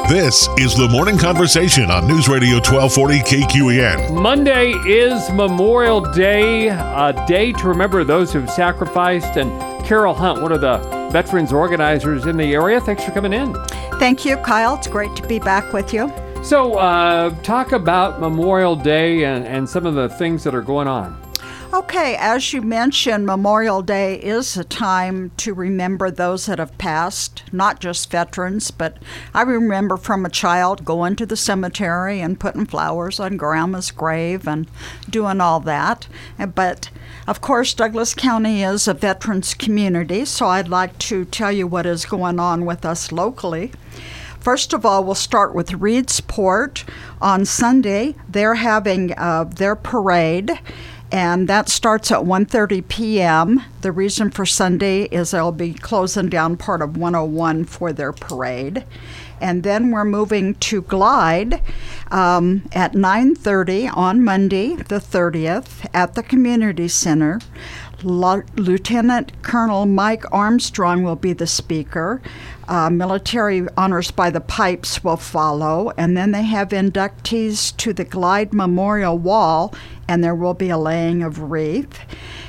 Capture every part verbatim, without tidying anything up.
This is the Morning Conversation on News Radio twelve forty K Q E N. Monday is Memorial Day, a day to remember those who've sacrificed. And Carol Hunt, one of the veterans organizers in the area, thanks for coming in. Thank you, Kyle. It's great to be back with you. So uh, talk about Memorial Day and, and some of the things that are going on. Okay, as you mentioned, Memorial Day is a time to remember those that have passed, not just veterans, but I remember from a child going to the cemetery and putting flowers on Grandma's grave and doing all that. But, of course, Douglas County is a veterans community, so I'd like to tell you what is going on with us locally. First of all, we'll start with Reedsport. On Sunday, they're having uh, their parade, and that starts at one thirty p.m. The reason for Sunday is they'll be closing down part of one oh one for their parade. And then we're moving to Glide um, at nine thirty on Monday, the thirtieth, at the Community Center. L- Lieutenant Colonel Mike Armstrong will be the speaker. Uh, military honors by the pipes will follow, and then they have inductees to the Glide Memorial Wall, and there will be a laying of wreath.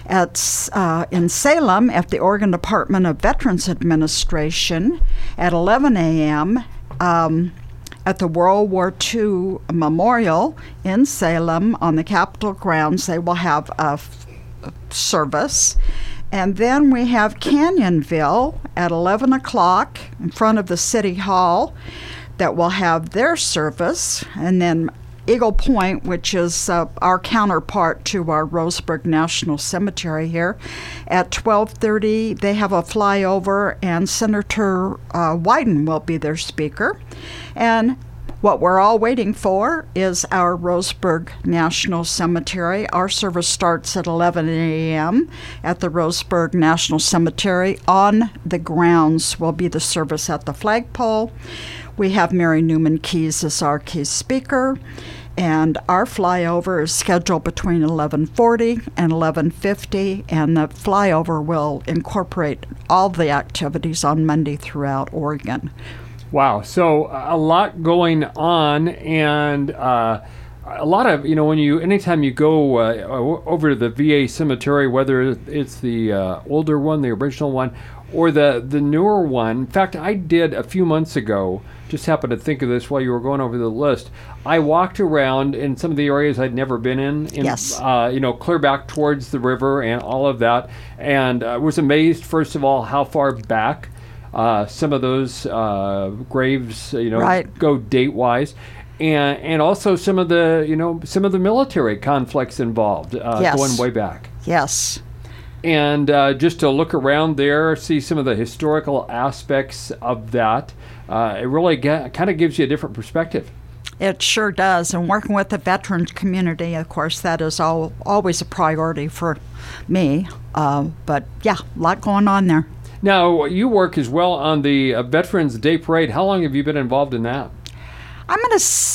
At, uh, in Salem, at the Oregon Department of Veterans Administration, at eleven a.m., um, at the World War Two Memorial in Salem on the Capitol grounds, they will have a f- service. And then we have Canyonville at eleven o'clock in front of the City Hall that will have their service. And then Eagle Point, which is uh, our counterpart to our Roseburg National Cemetery here, at twelve thirty they have a flyover, and Senator uh, Wyden will be their speaker. And what we're all waiting for is our Roseburg National Cemetery. Our service starts at eleven a.m. at the Roseburg National Cemetery. On the grounds will be the service at the flagpole. We have Mary Newman Keys as our key speaker, and our flyover is scheduled between eleven forty and eleven fifty, and the flyover will incorporate all the activities on Monday throughout Oregon. Wow. So a lot going on, and uh, a lot of, you know, when you, anytime you go uh, over to the V A cemetery, whether it's the uh, older one, the original one, or the, the newer one. In fact, I did a few months ago, just happened to think of this while you were going over the list. I walked around in some of the areas I'd never been in, in yes. uh, you know, clear back towards the river and all of that, and I uh, was amazed, first of all, how far back Uh, some of those uh, graves, you know, right. go date-wise, and and also some of the, you know, some of the military conflicts involved, uh, yes. going way back. Yes. And uh, just to look around there, see some of the historical aspects of that, uh, it really get, kind of gives you a different perspective. It sure does. And working with the veterans community, of course, that is all, always a priority for me. Uh, but yeah, a lot going on there. Now, you work as well on the uh, Veterans Day Parade. How long have you been involved in that? I'm going to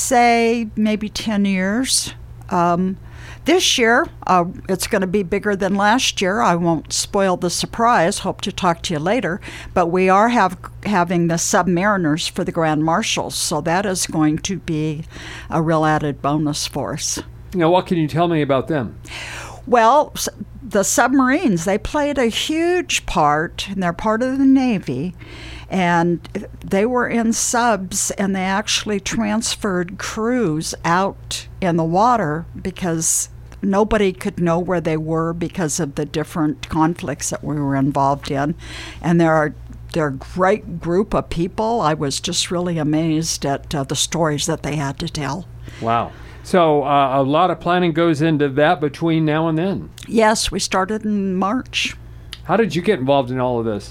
say maybe ten years. Um, this year, uh, it's going to be bigger than last year. I won't spoil the surprise. Hope to talk to you later. But we are have, having the Submariners for the Grand Marshals, so that is going to be a real added bonus for us. Now, what can you tell me about them? Well, the submarines, they played a huge part, and they're part of the Navy, and they were in subs, and they actually transferred crews out in the water because nobody could know where they were because of the different conflicts that we were involved in. And there are they're a great group of people. I was just really amazed at uh, the stories that they had to tell. Wow. So uh, a lot of planning goes into that between now and then. Yes, we started in March. How did you get involved in all of this?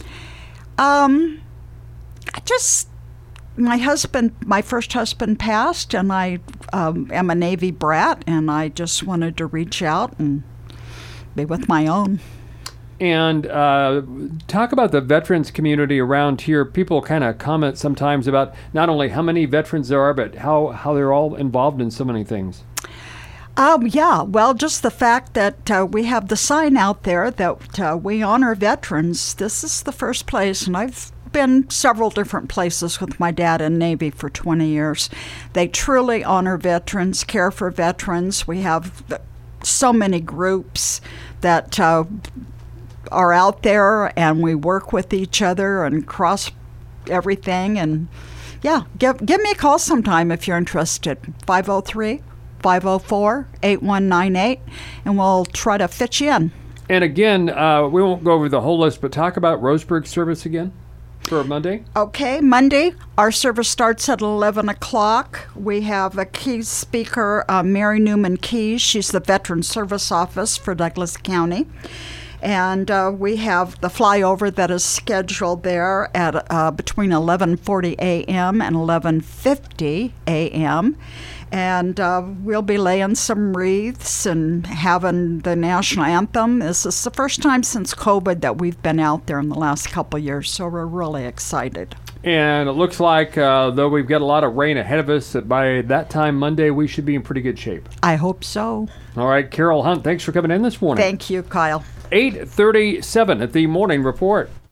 Um, I just, my husband, my first husband passed, and I um, am a Navy brat, and I just wanted to reach out and be with my own. And uh, talk about the veterans community around here. People kind of comment sometimes about not only how many veterans there are, but how, how they're all involved in so many things. Um, yeah, well, just the fact that uh, we have the sign out there that uh, we honor veterans. This is the first place, and I've been several different places with my dad in Navy for twenty years. They truly honor veterans, care for veterans. We have so many groups that uh, are out there, and we work with each other and cross everything. And yeah, give, give me a call sometime if you're interested. five oh three, five oh four, eight one nine eight, and we'll try to fit you in. And again, uh, we won't go over the whole list, but talk about Roseburg service again for Monday. Okay, Monday, our service starts at eleven o'clock. We have a key speaker, uh, Mary Newman Keys. She's the Veteran Service Office for Douglas County. And uh, we have the flyover that is scheduled there at uh, between eleven forty a.m. and eleven fifty a.m. And uh, we'll be laying some wreaths and having the national anthem. This is the first time since COVID that we've been out there in the last couple of years, so we're really excited. And it looks like, uh, though we've got a lot of rain ahead of us, that by that time Monday we should be in pretty good shape. I hope so. All right, Carol Hunt, thanks for coming in this morning. Thank you, Kyle. eight thirty-seven at the Morning Report.